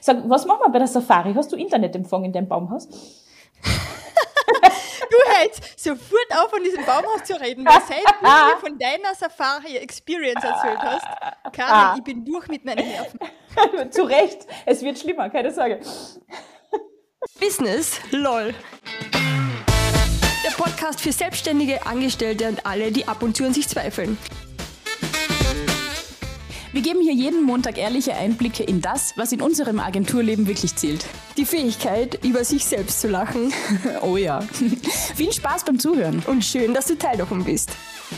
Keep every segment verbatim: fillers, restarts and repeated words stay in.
Sag, was machen wir bei der Safari? Hast du Internetempfang in deinem Baumhaus? Du hältst sofort auf, von diesem Baumhaus zu reden, weil seit du mir von deiner Safari-Experience erzählt hast, Karin, ah. ich bin durch mit meinen Nerven. Zu Recht, es wird schlimmer, keine Sorge. Business, lol. Der Podcast für Selbstständige, Angestellte und alle, die ab und zu an sich zweifeln. Wir geben hier jeden Montag ehrliche Einblicke in das, was in unserem Agenturleben wirklich zählt. Die Fähigkeit, über sich selbst zu lachen. Oh ja. Viel Spaß beim Zuhören. Und schön, dass du Teil davon bist.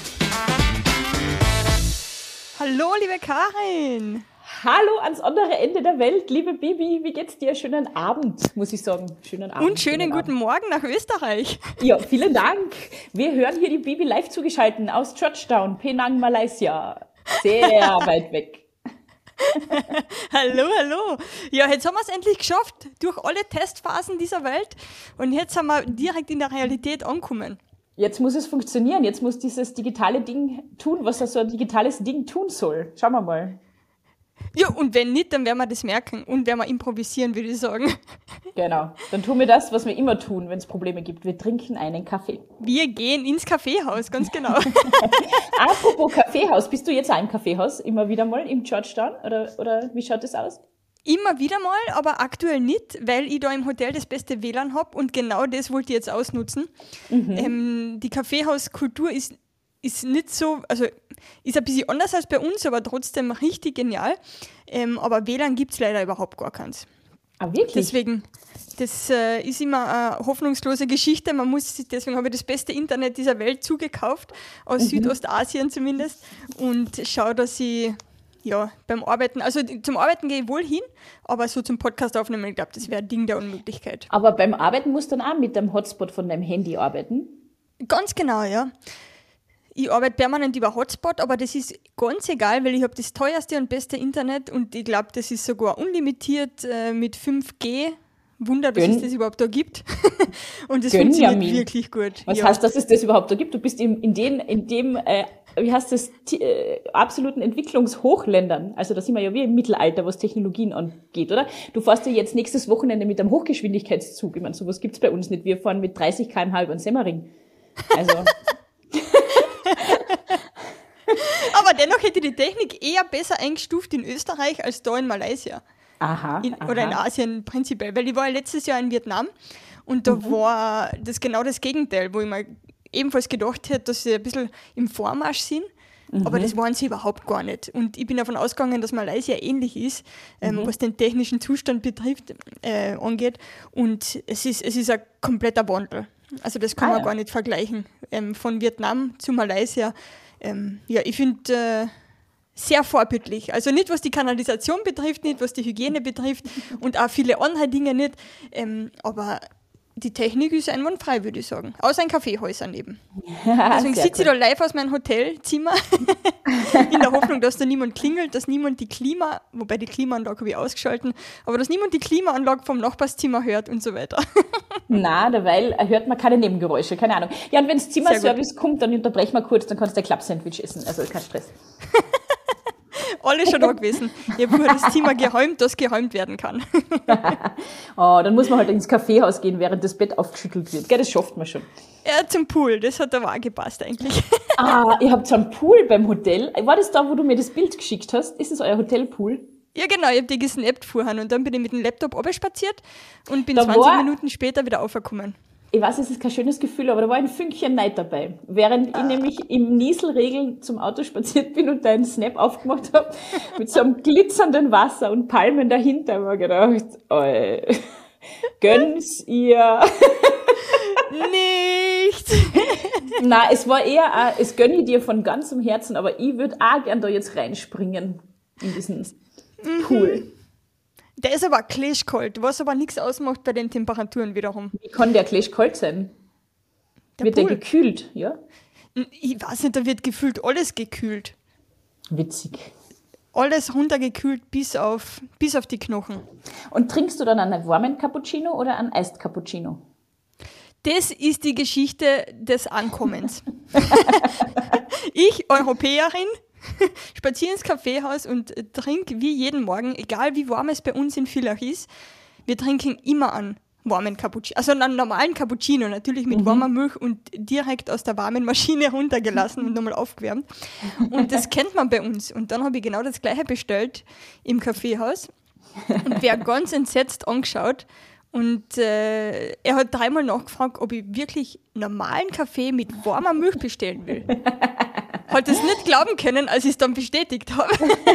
Hallo, liebe Karin. Hallo ans andere Ende der Welt, liebe Bibi. Wie geht's dir? Schönen Abend, muss ich sagen. Schönen Abend. Und schönen, schönen guten Abend. Morgen nach Österreich. Ja, vielen Dank. Wir hören hier die Bibi live zugeschaltet aus Georgetown, Penang, Malaysia. Sehr weit weg. Hallo, hallo. Ja, jetzt haben wir es endlich geschafft, durch alle Testphasen dieser Welt. Und jetzt sind wir direkt in der Realität angekommen. Jetzt muss es funktionieren. Jetzt muss dieses digitale Ding tun, was so ein digitales Ding tun soll. Schauen wir mal. Ja, und wenn nicht, dann werden wir das merken und werden wir improvisieren, würde ich sagen. Genau. Dann tun wir das, was wir immer tun, wenn es Probleme gibt. Wir trinken einen Kaffee. Wir gehen ins Kaffeehaus, ganz genau. Apropos Kaffeehaus, bist du jetzt auch im Kaffeehaus immer wieder mal im Georgetown? Oder, oder wie schaut das aus? Immer wieder mal, aber aktuell nicht, weil ich da im Hotel das beste W L A N habe und genau das wollte ich jetzt ausnutzen. Mhm. Ähm, die Kaffeehauskultur ist ist nicht so, also ist ein bisschen anders als bei uns, aber trotzdem richtig genial. Ähm, aber W L A N gibt es leider überhaupt gar keins. Ah, wirklich? Deswegen, das äh, ist immer eine hoffnungslose Geschichte. Man muss, deswegen habe ich das beste Internet dieser Welt zugekauft, aus mhm. Südostasien zumindest, und schaue, dass ich ja, beim Arbeiten, also zum Arbeiten gehe ich wohl hin, aber so zum Podcast aufnehmen, ich glaube, das wäre ein Ding der Unmöglichkeit. Aber beim Arbeiten musst du dann auch mit dem Hotspot von deinem Handy arbeiten? Ganz genau, ja. Ich arbeite permanent über Hotspot, aber das ist ganz egal, weil ich habe das teuerste und beste Internet und ich glaube, das ist sogar unlimitiert äh, mit fünf G. Wunder, dass Gön- es das überhaupt da gibt. Und das Gönjamin. Funktioniert wirklich gut. Was ja. heißt, dass es das überhaupt da gibt? Du bist in, in, den, in dem, äh, wie heißt das, t- äh, absoluten Entwicklungshochländern. Also da sind wir ja wie im Mittelalter, was Technologien angeht, oder? Du fährst ja jetzt nächstes Wochenende mit einem Hochgeschwindigkeitszug. Ich meine, sowas gibt's bei uns nicht. Wir fahren mit dreißig Kilometer pro Stunde über den Semmering. Also... Aber dennoch hätte die Technik eher besser eingestuft in Österreich als da in Malaysia. Aha, in, aha. Oder in Asien prinzipiell. Weil ich war ja letztes Jahr in Vietnam und da mhm. war das genau das Gegenteil, wo ich mir ebenfalls gedacht hätte, dass sie ein bisschen im Vormarsch sind. Mhm. Aber das waren sie überhaupt gar nicht. Und ich bin davon ausgegangen, dass Malaysia ähnlich ist, ähm, mhm. was den technischen Zustand betrifft, äh, angeht. Und es ist, es ist ein kompletter Wandel. Also das kann ah, man ja. gar nicht vergleichen. Ähm, von Vietnam zu Malaysia. Ähm, ja, ich finde äh, sehr vorbildlich. Also nicht, was die Kanalisation betrifft, nicht, was die Hygiene betrifft und auch viele andere Dinge nicht. Ähm, aber die Technik ist einwandfrei, würde ich sagen. Außer ein Kaffeehäuser daneben. Deswegen sitze ich da live aus meinem Hotelzimmer in der Hoffnung, dass da niemand klingelt, dass niemand die Klima, wobei die Klimaanlage habe ich ausgeschalten, aber dass niemand die Klimaanlage vom Nachbarszimmer hört und so weiter. Na, derweil hört man keine Nebengeräusche, keine Ahnung. Ja, und wenn das Zimmerservice kommt, dann unterbrechen wir kurz, dann kannst du ein Klappsandwich essen, also kein Stress. Alle schon da gewesen. Ich habe nur das Zimmer geräumt, das geräumt werden kann. Oh, dann muss man halt ins Kaffeehaus gehen, während das Bett aufgeschüttelt wird. Gell, das schafft man schon. Ja, zum Pool, das hat aber auch gepasst eigentlich. Ah, ihr habt so einen Pool beim Hotel. War das da, wo du mir das Bild geschickt hast? Ist das euer Hotelpool? Ja, genau, ich habe die gesnappt vorher und dann bin ich mit dem Laptop runterspaziert und bin da zwanzig war, Minuten später wieder aufgekommen. Ich weiß, es ist kein schönes Gefühl, aber da war ein Fünkchen Neid dabei. Während ah. ich nämlich im Nieselregen zum Auto spaziert bin und deinen Snap aufgemacht habe, mit so einem glitzernden Wasser und Palmen dahinter, habe ich gedacht, oh, gönn's ihr. Nicht! Nein, es war eher, ein, es gönne ich dir von ganzem Herzen, aber ich würde auch gern da jetzt reinspringen in diesen mhm. Pool. Der ist aber klitschkalt, was aber nichts ausmacht bei den Temperaturen wiederum. Wie kann der klitschkalt sein? Der wird Pool. Der gekühlt, ja? Ich weiß nicht, da wird gefühlt alles gekühlt. Witzig. Alles runtergekühlt bis auf, bis auf die Knochen. Und trinkst du dann einen warmen Cappuccino oder einen Iced Cappuccino? Das ist die Geschichte des Ankommens. Ich, Europäerin, spaziere ins Kaffeehaus und trinke wie jeden Morgen, egal wie warm es bei uns in Villach ist, wir trinken immer einen warmen Cappuccino, also einen normalen Cappuccino, natürlich mit mhm. warmer Milch und direkt aus der warmen Maschine runtergelassen und nochmal aufgewärmt. Und das kennt man bei uns. Und dann habe ich genau das Gleiche bestellt im Kaffeehaus und wer ganz entsetzt angeschaut. Und äh, er hat dreimal nachgefragt, ob ich wirklich normalen Kaffee mit warmer Milch bestellen will. Hat es nicht glauben können, als ich es dann bestätigt habe.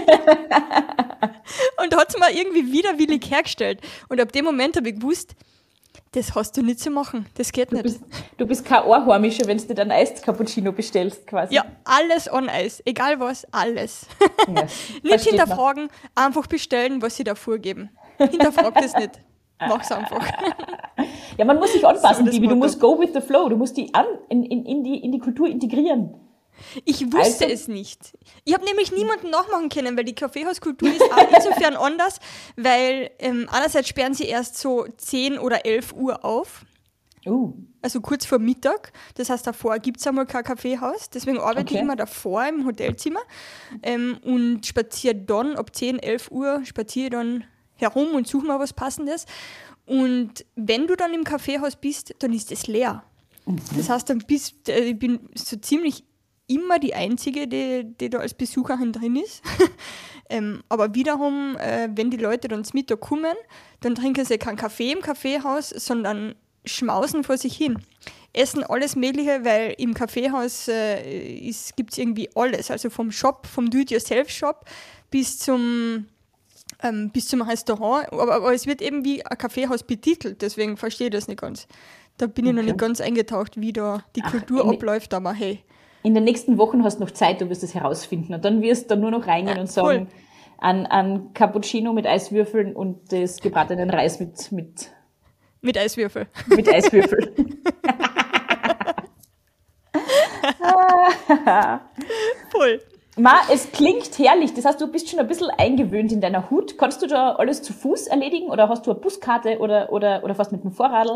Und hat es mir irgendwie widerwillig hergestellt. Und ab dem Moment habe ich gewusst, das hast du nicht zu machen. Das geht du nicht. Bist, du bist kein Einheimischer, wenn du dir einen Eis-Cappuccino bestellst, quasi. Ja, alles on Eis. Egal was, alles. Ja, nicht hinterfragen, man. Einfach bestellen, was sie da vorgeben. Hinterfrag das nicht. Mach's einfach. Ja, man muss sich anpassen, so, Bibi. Du musst go with the flow. Du musst die an, in, in, in, die, in die Kultur integrieren. Ich wusste also, es nicht. Ich habe nämlich niemanden nachmachen können, weil die Kaffeehauskultur ist auch insofern anders, weil ähm, einerseits sperren sie erst so zehn oder elf Uhr auf. Uh. Also kurz vor Mittag. Das heißt, davor gibt es einmal kein Kaffeehaus. Deswegen arbeite okay. ich immer davor im Hotelzimmer ähm, und spaziere dann ab zehn, elf Uhr, spaziere dann herum und suche mal was Passendes. Und wenn du dann im Kaffeehaus bist, dann ist es leer. Mhm. Das heißt, dann bist, äh, ich bin so ziemlich immer die Einzige, die, die da als Besucherin drin ist. ähm, aber wiederum, äh, wenn die Leute dann zum Mittag kommen, dann trinken sie keinen Kaffee im Kaffeehaus, sondern schmausen vor sich hin. Essen alles Mögliche, weil im Kaffeehaus äh, gibt es irgendwie alles. Also vom Shop, vom Do-it-yourself-Shop bis zum, ähm, bis zum Restaurant. Aber, aber es wird eben wie ein Kaffeehaus betitelt, deswegen verstehe ich das nicht ganz. Da bin ich okay. noch nicht ganz eingetaucht, wie da die Kultur Ach, abläuft, aber hey. In den nächsten Wochen hast du noch Zeit, du wirst es herausfinden. Und dann wirst du nur noch reingehen ja, und sagen, cool. an, an Cappuccino mit Eiswürfeln und das gebratenen Reis mit... Mit, mit Eiswürfel. Mit Eiswürfel. Voll. Ma, es klingt herrlich. Das heißt, du bist schon ein bisschen eingewöhnt in deiner Hut. Kannst du da alles zu Fuß erledigen oder hast du eine Buskarte oder, oder, oder fast mit einem Vorradl?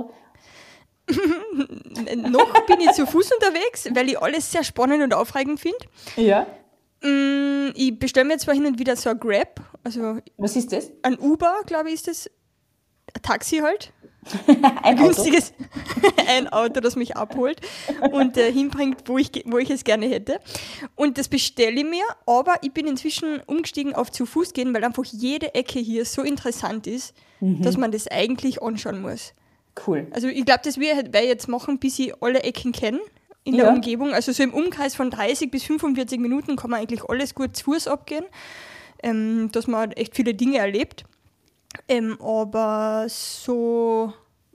Noch bin ich zu Fuß unterwegs, weil ich alles sehr spannend und aufregend finde. Ja. Mm, ich bestelle mir zwar hin und wieder so ein Grab. Also was ist das? Ein Uber, glaube ich, ist das. Ein Taxi halt. ein günstiges ein Auto, das mich abholt und äh, hinbringt, wo ich, wo ich es gerne hätte. Und das bestelle ich mir, aber ich bin inzwischen umgestiegen auf zu Fuß gehen, weil einfach jede Ecke hier so interessant ist, mhm. dass man das eigentlich anschauen muss. Cool. Also ich glaube, das werde ich jetzt machen, bis ich alle Ecken kenne in ja. der Umgebung. Also so im Umkreis von dreißig bis fünfundvierzig Minuten kann man eigentlich alles gut zu Fuß abgehen, ähm, dass man echt viele Dinge erlebt. Ähm, aber so,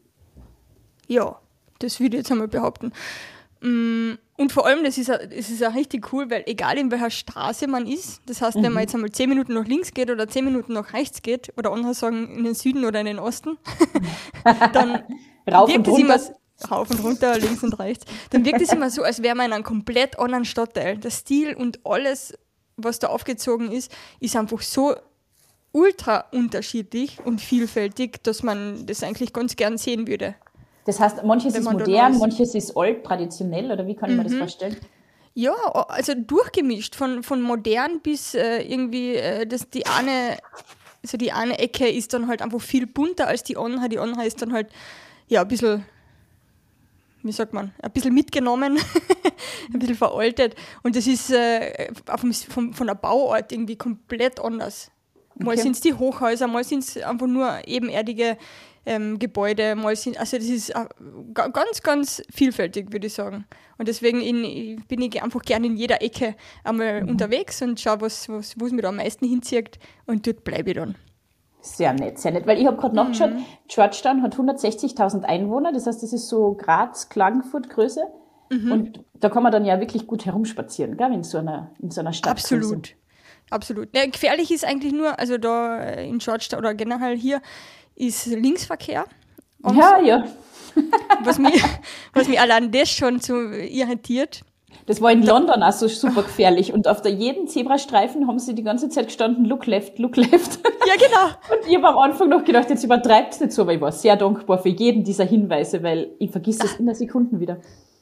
ja, das würde ich jetzt einmal behaupten. Und vor allem, das ist, das ist auch richtig cool, weil egal in welcher Straße man ist, das heißt, mhm. wenn man jetzt einmal zehn Minuten nach links geht oder zehn Minuten nach rechts geht, oder andere sagen in den Süden oder in den Osten, dann rauf wirkt und es immer runter. Rauf und runter, links und rechts, dann wirkt es immer so, als wäre man in einem komplett anderen Stadtteil. Der Stil und alles, was da aufgezogen ist, ist einfach so ultra unterschiedlich und vielfältig, dass man das eigentlich ganz gern sehen würde. Das heißt, manches ist modern, manches ist alt, traditionell, oder wie kann ich mhm. mir das vorstellen? Ja, also durchgemischt, von, von modern bis äh, irgendwie, äh, das, die eine, also die eine Ecke ist dann halt einfach viel bunter als die andere, die andere ist dann halt, ja, ein bisschen, wie sagt man, ein bisschen mitgenommen, ein bisschen veraltet und das ist äh, auf dem, von, von der Bauart irgendwie komplett anders. Mal okay. sind es die Hochhäuser, mal sind es einfach nur ebenerdige ähm, Gebäude, mal sind, also das ist äh, ganz, ganz vielfältig, würde ich sagen. Und deswegen in, bin ich einfach gerne in jeder Ecke einmal mhm. unterwegs und schaue, was, was, wo es mir da am meisten hinzieht und dort bleibe ich dann. Sehr nett, sehr nett, weil ich habe gerade nachgeschaut, mhm. Georgetown hat hundertsechzigtausend Einwohner, das heißt, das ist so Graz, Klagenfurt Größe mhm. und da kann man dann ja wirklich gut herumspazieren, gell, in so einer, in so einer Stadt. Absolut. Absolut. Ja, gefährlich ist eigentlich nur, also da in Georgetown oder generell hier, ist Linksverkehr. Ja, so, ja. was, mich, was mich allein das schon so irritiert. Das war in London auch so super gefährlich. Und auf der jeden Zebrastreifen haben sie die ganze Zeit gestanden, look left, look left. Ja, genau. Und ich habe am Anfang noch gedacht, jetzt übertreibt es nicht so, aber ich war sehr dankbar für jeden dieser Hinweise, weil ich vergiss das in der Sekunde wieder.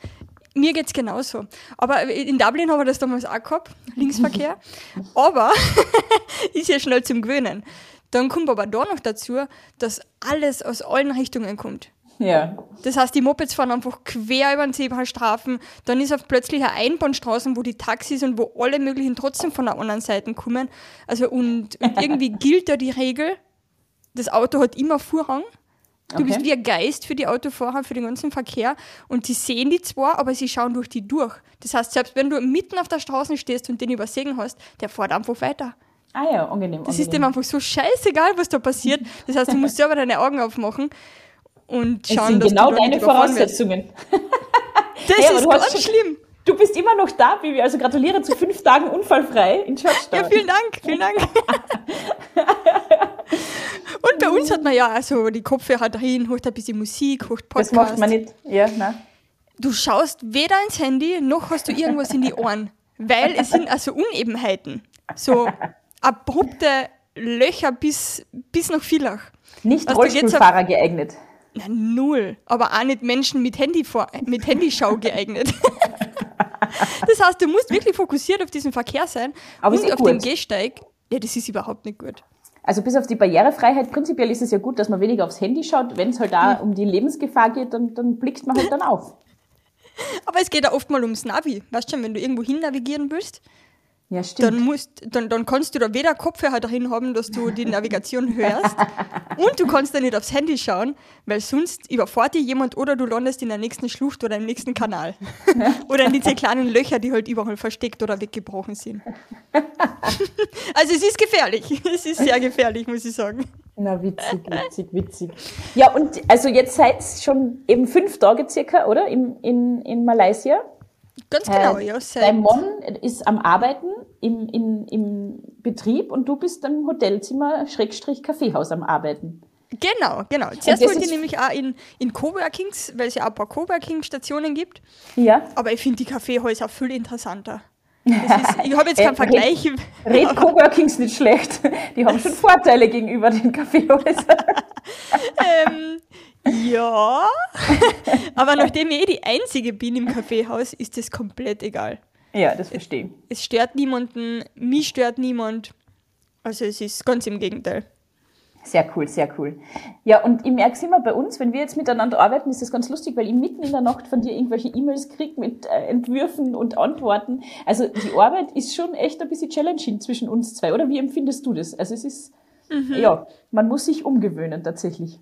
Mir geht es genauso. Aber in Dublin haben wir das damals auch gehabt, Linksverkehr. Aber ist ja schnell zum Gewöhnen. Dann kommt aber da noch dazu, dass alles aus allen Richtungen kommt. Ja. Das heißt, die Mopeds fahren einfach quer über den Zebrastreifen. Dann ist auf plötzlich eine Einbahnstraße, wo die Taxis und wo alle möglichen trotzdem von der anderen Seite kommen. Also und, und irgendwie gilt da die Regel, das Auto hat immer Vorrang. Du Okay. bist wie ein Geist für die Autofahrer, für den ganzen Verkehr. Und sie sehen die zwar, aber sie schauen durch die durch. Das heißt, selbst wenn du mitten auf der Straße stehst und den übersehen hast, der fährt einfach weiter. Ah ja, angenehm. Das angenehm. ist dem einfach so scheißegal, was da passiert. Das heißt, du musst selber deine Augen aufmachen und Es schauen, sind dass genau du da deine nicht überfahren wirst. Voraussetzungen. Das Hey, aber ist du hast ganz schon- schlimm. Du bist immer noch da, Bibi, also gratuliere zu fünf Tagen unfallfrei in Georgetown. Ja, vielen Dank, vielen Dank. Und bei uns hat man ja also die Kopfhörer drin, hört ein bisschen Musik, hört Das Podcast. macht man nicht. Ja, nein. Du schaust weder ins Handy, noch hast du irgendwas in die Ohren, weil es sind also Unebenheiten. So abrupte Löcher bis, bis nach Villach. Nicht Also da geht's Rollstuhlfahrer geeignet. Na, null. Aber auch nicht Menschen mit, Handy vor, mit Handyschau geeignet. Das heißt, du musst wirklich fokussiert auf diesen Verkehr sein. Aber ist und eh auf gut. dem Gehsteig. Ja, das ist überhaupt nicht gut. Also bis auf die Barrierefreiheit, prinzipiell ist es ja gut, dass man weniger aufs Handy schaut. Wenn es halt da um die Lebensgefahr geht, dann, dann blickt man halt dann auf. Aber es geht ja oft mal ums Navi. Weißt du schon, wenn du irgendwo hin navigieren willst, Ja, stimmt. dann, musst, dann, dann kannst du da weder Kopfhörer drin haben, dass du die Navigation hörst, und du kannst da nicht aufs Handy schauen, weil sonst überfährt dich jemand oder du landest in der nächsten Schlucht oder im nächsten Kanal. Oder in diese kleinen Löcher, die halt überall versteckt oder weggebrochen sind. Also es ist gefährlich. Es ist sehr gefährlich, muss ich sagen. Na, witzig, witzig, witzig. Ja, und also jetzt seid ihr schon eben fünf Tage circa, oder? In, in, in Malaysia. Ganz genau, Äh, ja. Dein Seit, Mann ist am Arbeiten im, im, im Betrieb und du bist im Hotelzimmer Schrägstrich Kaffeehaus am Arbeiten. genau, genau. Zuerst das wollte ich ist- nämlich auch in, in Coworkings, weil es ja auch ein paar Coworking-Stationen gibt. Ja. Aber ich finde die Kaffeehäuser viel interessanter. Das ist, ich habe jetzt keinen Äh, Vergleich. Red Coworkings nicht schlecht. Die haben schon Vorteile gegenüber den Kaffeehäusern. ähm, ja, aber nachdem ich eh die Einzige bin im Kaffeehaus, ist das komplett egal. Ja, das verstehe ich. Es stört niemanden, mich stört niemand. Also es ist ganz im Gegenteil. Sehr cool, sehr cool. Ja, und ich merke es immer bei uns, wenn wir jetzt miteinander arbeiten, ist das ganz lustig, weil ich mitten in der Nacht von dir irgendwelche E-Mails kriege mit äh, Entwürfen und Antworten. Also die Arbeit ist schon echt ein bisschen challenging zwischen uns zwei, oder? Wie empfindest du das? Also es ist, ja, man muss sich umgewöhnen tatsächlich.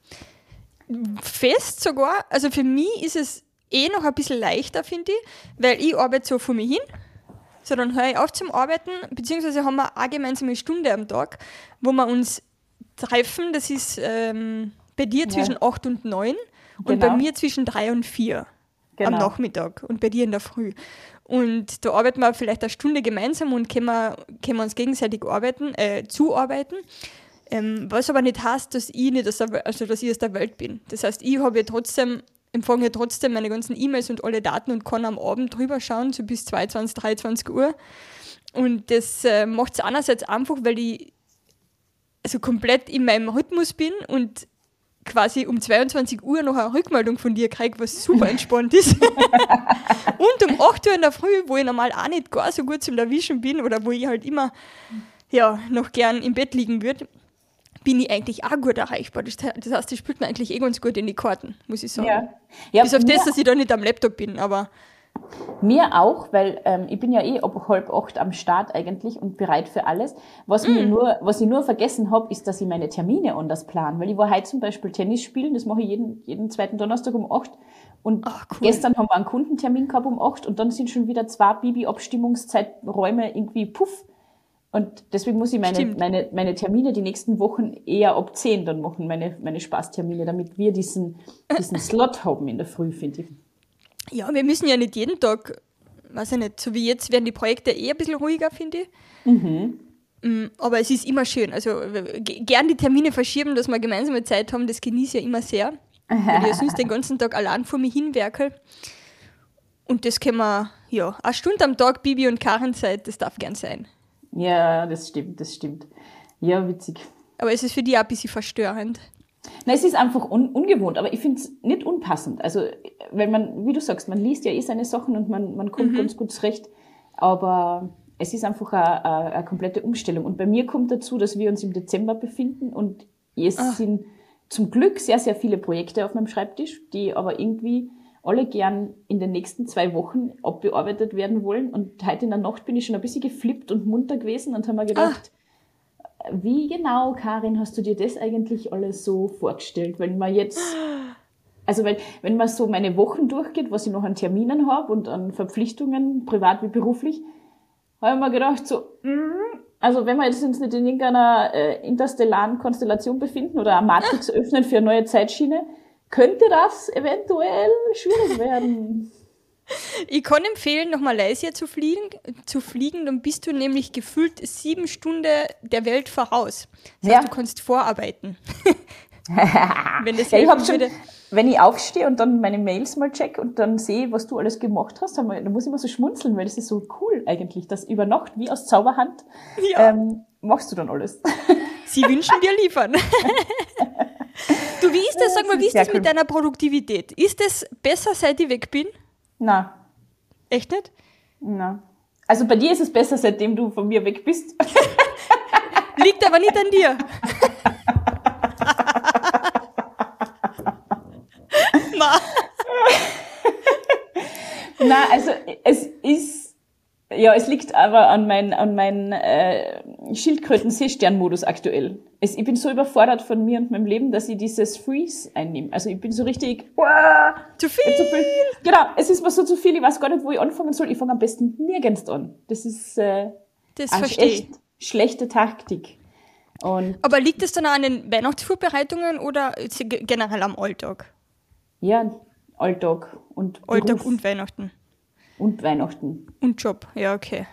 Fest sogar, also für mich ist es eh noch ein bisschen leichter, finde ich, weil ich arbeite so vor mir hin. So, dann höre ich auf zum Arbeiten, beziehungsweise haben wir eine gemeinsame Stunde am Tag, wo wir uns treffen. Das ist ähm, bei dir Ja. zwischen acht und neun und Genau. bei mir zwischen drei und vier Genau. am Nachmittag und bei dir in der Früh. Und da arbeiten wir vielleicht eine Stunde gemeinsam und können wir, können wir uns gegenseitig arbeiten, äh, zuarbeiten. Ähm, was aber nicht heißt, dass ich nicht aus der, Wel- also dass ich aus der Welt bin. Das heißt, ich habe ja trotzdem, empfange ja trotzdem meine ganzen E-Mails und alle Daten und kann am Abend drüber schauen, so bis zweiundzwanzig, dreiundzwanzig Uhr. Und das äh, macht es einerseits einfach, weil ich also komplett in meinem Rhythmus bin und quasi um zweiundzwanzig Uhr noch eine Rückmeldung von dir kriege, was super entspannt ist. Und um acht Uhr in der Früh, wo ich normal auch nicht gar so gut zum Erwischen bin oder wo ich halt immer ja, noch gern im Bett liegen würde, bin ich eigentlich auch gut erreichbar. Das das heißt, das spielt mir eigentlich eh ganz gut in die Karten, muss ich sagen. Ja. Ja, Bis auf mir, das, dass ich da nicht am Laptop bin, aber mir auch, weil ähm, ich bin ja eh ab halb acht am Start eigentlich und bereit für alles. Was, mir nur, was ich nur vergessen habe, ist, dass ich meine Termine anders plan. Weil ich war heute zum Beispiel Tennis spielen, das mache ich jeden, jeden zweiten Donnerstag um acht. Und Ach, cool. gestern haben wir einen Kundentermin gehabt um acht und dann sind schon wieder zwei Bibi-Abstimmungszeiträume irgendwie puff. Und deswegen muss ich meine, Stimmt. meine, meine Termine die nächsten Wochen eher ab zehn dann machen, meine, meine Spaßtermine, damit wir diesen, diesen Slot haben in der Früh, finde ich. ja, wir müssen ja nicht jeden Tag, weiß ich nicht, so wie jetzt werden die Projekte eh ein bisschen ruhiger, finde ich. Mhm. Mm, Aber es ist immer schön. Also w- g- gern die Termine verschieben, dass wir gemeinsame Zeit haben, das genieße ich ja immer sehr. Weil ich ja sonst den ganzen Tag allein vor mir hinwerkel. Und das können wir, ja, eine Stunde am Tag Bibi und Karen Zeit, das darf gern sein. Ja, das stimmt, das stimmt. Ja, witzig. Aber es ist für die auch ein bisschen verstörend. Na, es ist einfach un- ungewohnt, aber ich finde es nicht unpassend. Also, weil man, wie du sagst, man liest ja eh seine Sachen und man, man kommt mhm. ganz gut zurecht, aber es ist einfach eine, eine, eine komplette Umstellung. Und bei mir kommt dazu, dass wir uns im Dezember befinden und es Ach. sind zum Glück sehr, sehr viele Projekte auf meinem Schreibtisch, die aber irgendwie alle gern in den nächsten zwei Wochen abbearbeitet werden wollen. Und heute in der Nacht bin ich schon ein bisschen geflippt und munter gewesen und habe mir gedacht, ah. wie genau, Karin, hast du dir das eigentlich alles so vorgestellt? Wenn man jetzt, also weil, wenn man so meine Wochen durchgeht, was ich noch an Terminen habe und an Verpflichtungen, privat wie beruflich, habe ich mir gedacht, so, also wenn wir jetzt uns nicht in irgendeiner äh, interstellaren Konstellation befinden oder eine Matrix öffnen für eine neue Zeitschiene, könnte das eventuell schwierig werden. Ich kann empfehlen, nach Malaysia zu fliegen, zu fliegen, dann bist du nämlich gefühlt sieben Stunden der Welt voraus. Das ja. heißt, du kannst vorarbeiten. wenn, das ja, ich hab schon, wenn ich aufstehe und dann meine Mails mal check und dann sehe, was du alles gemacht hast, dann muss ich immer so schmunzeln, weil das ist so cool eigentlich, dass über Nacht wie aus Zauberhand ja. ähm, machst du dann alles. Sie wünschen dir liefern. Du, wie ist das, sag mal, wie ist das mit deiner Produktivität? Ist das besser, seit ich weg bin? Nein. Echt nicht? Nein. Also bei dir ist es besser, seitdem du von mir weg bist. Liegt aber nicht an dir. Nein. Nein, also es ist, ja, es liegt aber an meinem an mein, äh, Schildkröten-Seestern-Modus aktuell. Es, ich bin so überfordert von mir und meinem Leben, dass ich dieses Freeze einnehme. Also ich bin so richtig, wow, zu viel. zu viel. Genau, es ist mir so zu viel, ich weiß gar nicht, wo ich anfangen soll. Ich fange am besten nirgends an. Das ist äh, das eine verstehe. echt schlechte Taktik. Und aber liegt es dann auch an den Weihnachtsvorbereitungen oder generell am Alltag? Ja, Alltag und Alltag Beruf. und Weihnachten. Und Weihnachten. Und Job, ja, okay.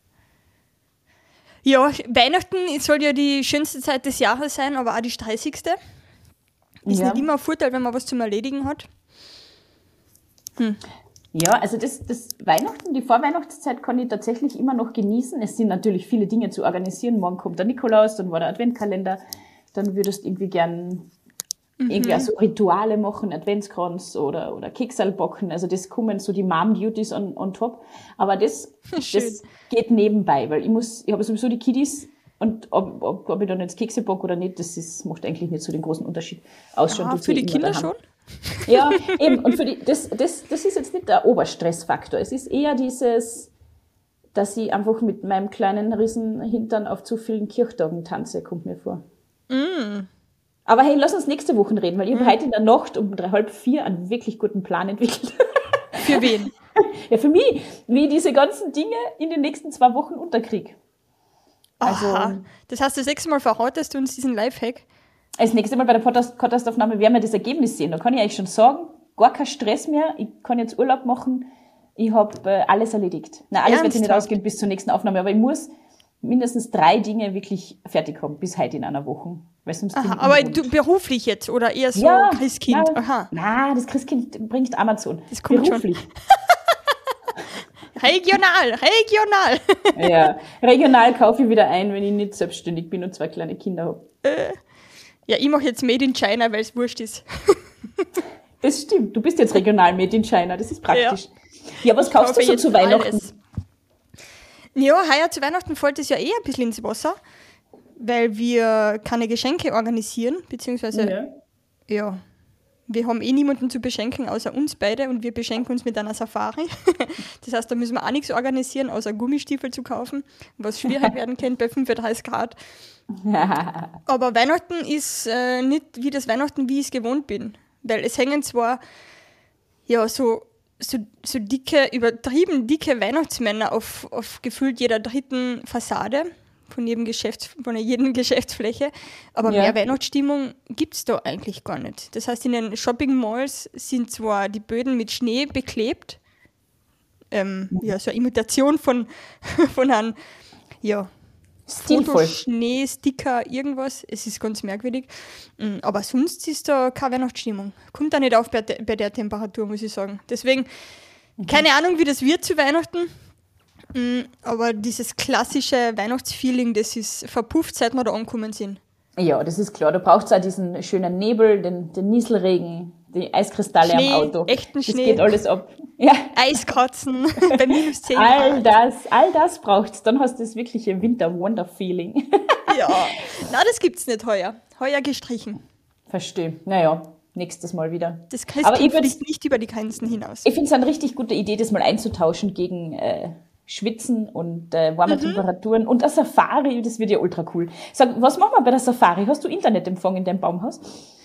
Ja, Weihnachten soll ja die schönste Zeit des Jahres sein, aber auch die stressigste. Ist ja. nicht immer ein Vorteil, wenn man was zum Erledigen hat. Hm. Ja, also das, das Weihnachten, die Vorweihnachtszeit kann ich tatsächlich immer noch genießen. Es sind natürlich viele Dinge zu organisieren. Morgen kommt der Nikolaus, dann war der Adventkalender. Dann würdest du irgendwie gern mhm. irgendwie so Rituale machen, Adventskranz oder, oder Keksal backen. Also das kommen so die Mom-Duties on, on top. Aber das, das geht nebenbei, weil ich muss, ich habe sowieso die Kiddies und ob, ob, ob ich dann jetzt Kekse backe oder nicht, das ist, macht eigentlich nicht so den großen Unterschied aus. Ja, für die Kinder schon? Ja, eben. Und für die, das, das, das ist jetzt nicht der Oberstressfaktor. Es ist eher dieses, dass ich einfach mit meinem kleinen Riesenhintern auf zu vielen Kirchtagen tanze, kommt mir vor. Mm. Aber hey, lass uns nächste Woche reden, weil ich mm. habe heute in der Nacht um drei, halb vier einen wirklich guten Plan entwickelt. Für wen? Ja, für mich, wie ich diese ganzen Dinge in den nächsten zwei Wochen unterkriege. Also, Aha. Das heißt, das nächste Mal verratest du uns diesen Lifehack? Das nächste Mal bei der Podcast-Aufnahme werden wir das Ergebnis sehen. Da kann ich euch schon sagen, gar kein Stress mehr. Ich kann jetzt Urlaub machen. Ich habe äh, alles erledigt. Nein, alles wird sich nicht ausgehen bis zur nächsten Aufnahme. Aber ich muss mindestens drei Dinge wirklich fertig haben, bis heute in einer Woche. Weil sonst Aha, aber du beruflich jetzt oder eher so ja, Christkind? Ja. Aha. Nein, das Christkind bringt Amazon. Das kommt beruflich. Schon. Regional, regional. Ja, regional kaufe ich wieder ein, wenn ich nicht selbstständig bin und zwei kleine Kinder habe. Äh, ja, ich mache jetzt Made in China, weil es wurscht ist. Das stimmt, du bist jetzt regional Made in China, das ist praktisch. Ja, ja was ich kaufst du so zu Weihnachten? Alles. Ja, heuer zu Weihnachten fällt es ja eh ein bisschen ins Wasser, weil wir keine Geschenke organisieren, beziehungsweise, ja, ja wir haben eh niemanden zu beschenken, außer uns beide, und wir beschenken uns mit einer Safari. Das heißt, da müssen wir auch nichts organisieren, außer Gummistiefel zu kaufen, was schwierig werden könnte bei fünfunddreißig Grad. Aber Weihnachten ist äh, nicht wie das Weihnachten, wie ich es gewohnt bin. Weil es hängen zwar ja, so, so, so dicke, übertrieben dicke Weihnachtsmänner auf, auf gefühlt jeder dritten Fassade von jedem Geschäfts-, von jedem Geschäftsfläche, aber ja. mehr Weihnachtsstimmung gibt es da eigentlich gar nicht. Das heißt, in den Shopping-Malls sind zwar die Böden mit Schnee beklebt, ähm, ja, so eine Imitation von, von einem, ja, Fotoschnee, Sticker, irgendwas. Es ist ganz merkwürdig. Aber sonst ist da keine Weihnachtsstimmung. Kommt da nicht auf bei, de- bei der Temperatur, muss ich sagen. Deswegen, mhm. keine Ahnung, wie das wird zu Weihnachten. Aber dieses klassische Weihnachtsfeeling, das ist verpufft, seit wir da angekommen sind. Ja, das ist klar. Du brauchst auch diesen schönen Nebel, den, den Nieselregen, die Eiskristalle Schnee, am Auto. echten das Schnee. geht alles ab. Ja. Eiskatzen bei minus zehn All Grad. das, all das braucht's. Dann hast du das wirkliche Winter-Wonder-Feeling. Ja, na, das gibt's nicht heuer. Heuer gestrichen. Verstehe. Naja, nächstes Mal wieder. Das Aber ich Christkind würd's- fliegt nicht über die Grenzen hinaus. Ich finde es eine richtig gute Idee, das mal einzutauschen gegen äh, Schwitzen und äh, warme Mhm. Temperaturen. Und eine Safari, das wird ja ultra cool. Sag, was machen wir bei der Safari? Hast du Internetempfang in deinem Baumhaus?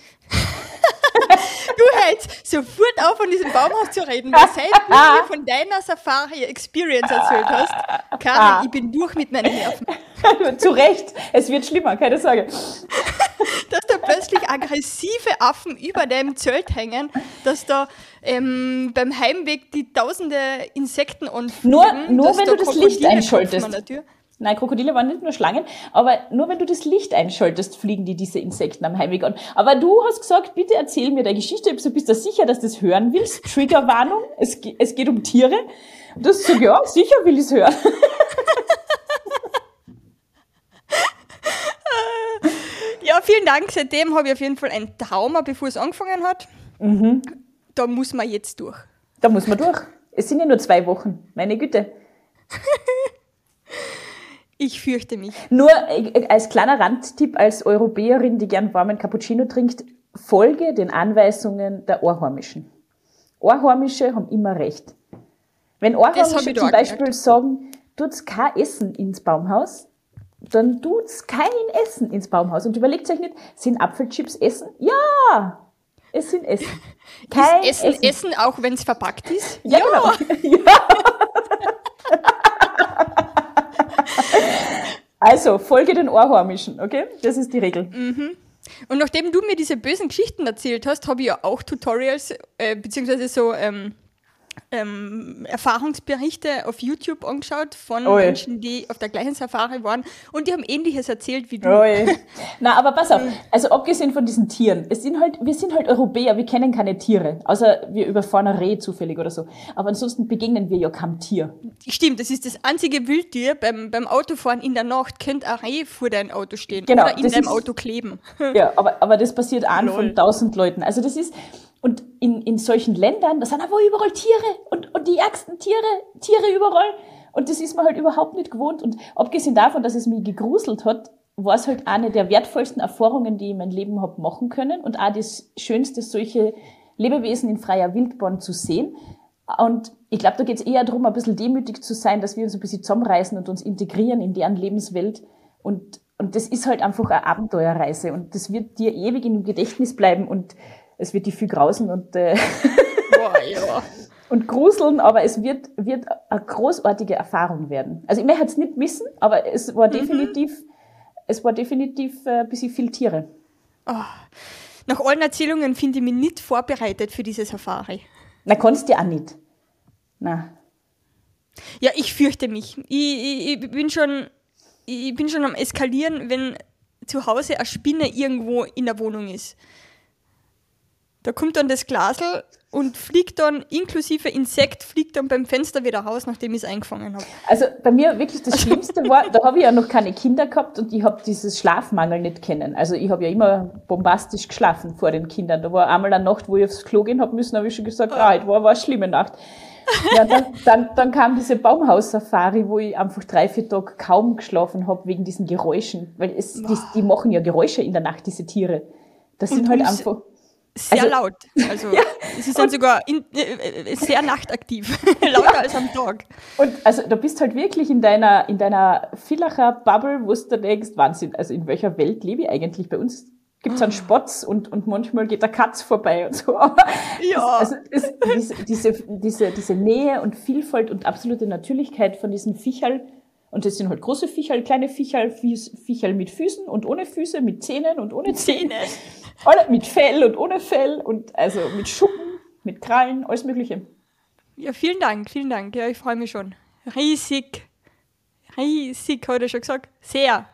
Du hältst sofort auf, von diesem Baumhaus zu reden, weil seit du mir von deiner Safari-Experience erzählt hast, Karin, ich bin durch mit meinen Nerven. Zu Recht, es wird schlimmer, keine Sorge. Dass da plötzlich aggressive Affen über deinem Zelt hängen, dass da ähm, beim Heimweg die tausende Insekten anfliegen. Nur- nur dass wenn da du das Krokodile Licht einschaltest. klopfen an der Tür. Nein, Krokodile waren nicht nur Schlangen, aber nur wenn du das Licht einschaltest, fliegen die diese Insekten am Heimweg an. Aber du hast gesagt, bitte erzähl mir deine Geschichte, du bist da sicher, dass du das hören willst. Triggerwarnung, es, ge- es geht um Tiere. Und du hast gesagt, ja, sicher will ich es hören. Ja, vielen Dank. Seitdem habe ich auf jeden Fall ein Trauma, bevor es angefangen hat. Mhm. Da muss man jetzt durch. Da muss man durch. Es sind ja nur zwei Wochen, meine Güte. Ich fürchte mich. Nur äh, als kleiner Randtipp, als Europäerin, die gern warmen Cappuccino trinkt, folge den Anweisungen der Einheimischen. Einheimische haben immer recht. Wenn Das hab Einheimische ich da zum auch Beispiel gemerkt. sagen, tut's kein Essen ins Baumhaus, dann tut's kein Essen ins Baumhaus. Und überlegt euch nicht, sind Apfelchips Essen? Ja! Es sind Essen. Kein Ist Essen, Essen, auch wenn es verpackt ist? Ja, genau. Also, folge den Einheimischen, okay? Das ist die Regel. Und nachdem du mir diese bösen Geschichten erzählt hast, habe ich ja auch Tutorials, äh, beziehungsweise so ähm, ähm, Erfahrungsberichte auf YouTube angeschaut von Ui. Menschen, die auf der gleichen Safari waren und die haben Ähnliches erzählt wie du. Oi. Na, aber pass auf, also abgesehen von diesen Tieren, es sind halt, wir sind halt Europäer, wir kennen keine Tiere, außer wir überfahren ein Reh zufällig oder so. Aber ansonsten begegnen wir ja keinem Tier. Stimmt, das ist das einzige Wildtier. Beim, beim Autofahren in der Nacht könnte ein Reh vor deinem Auto stehen Genau, oder in das deinem ist- Auto kleben. Ja, aber, aber das passiert an Lol. von tausend Leuten. Also das ist, und in, in solchen Ländern, da sind aber überall Tiere und, und die ärgsten Tiere, Tiere überall. Und das ist man halt überhaupt nicht gewohnt. Und abgesehen davon, dass es mich gegruselt hat, war es halt eine der wertvollsten Erfahrungen, die ich in meinem Leben habe machen können. Und auch das Schönste, solche Lebewesen in freier Wildbahn zu sehen. Und ich glaube, da geht es eher darum, ein bisschen demütig zu sein, dass wir uns ein bisschen zusammenreißen und uns integrieren in deren Lebenswelt. Und, und das ist halt einfach eine Abenteuerreise. Und das wird dir ewig im Gedächtnis bleiben. Und es wird dich viel grausen und, äh, Boah, ja. und gruseln, aber es wird, wird eine großartige Erfahrung werden. Also ich möchte es nicht missen, aber es war definitiv, es war definitiv äh, ein bisschen viel Tiere. Nach allen Erzählungen finde ich mich nicht vorbereitet für diese Safari. Na, kannst du auch nicht. Na. Ja, ich fürchte mich. Ich, ich, ich, bin schon, ich bin schon am Eskalieren, wenn zu Hause eine Spinne irgendwo in der Wohnung ist. Da kommt dann das Glasl und fliegt dann, inklusive Insekt, fliegt dann beim Fenster wieder raus, nachdem ich es eingefangen habe. Also bei mir wirklich das Schlimmste war, da habe ich ja noch keine Kinder gehabt und ich habe dieses Schlafmangel nicht kennen. Also ich habe ja immer bombastisch geschlafen vor den Kindern. Da war einmal eine Nacht, wo ich aufs Klo gehen habe müssen, habe ich schon gesagt, ah, heute war, war eine schlimme Nacht. Ja, dann, dann, dann kam diese Baumhaus-Safari, wo ich einfach drei, vier Tage kaum geschlafen habe wegen diesen Geräuschen. Weil es, die, die machen ja Geräusche in der Nacht, diese Tiere. Das sind Und halt uns- einfach... Sehr Also- laut. Also es ist dann sogar in, äh, äh, sehr nachtaktiv. Lauter als am Tag. Und also du bist halt wirklich in deiner, in deiner Villacher Bubble, wo du denkst, Wahnsinn, also in welcher Welt lebe ich eigentlich? Bei uns gibt's einen Spotz und, und manchmal geht der Katz vorbei und so. Aber Ja. Also es, diese, diese, diese, diese Nähe und Vielfalt und absolute Natürlichkeit von diesen Viecherl, und das sind halt große Viecherl, kleine Viecherl, Fies- Viecherl mit Füßen und ohne Füße, mit Zähnen und ohne Zähne, alle mit Fell und ohne Fell und also mit Schuppen, mit Krallen, alles Mögliche. Ja, vielen Dank, vielen Dank. Ja, ich freue mich schon. Riesig. Riesig, hat er schon gesagt. Sehr.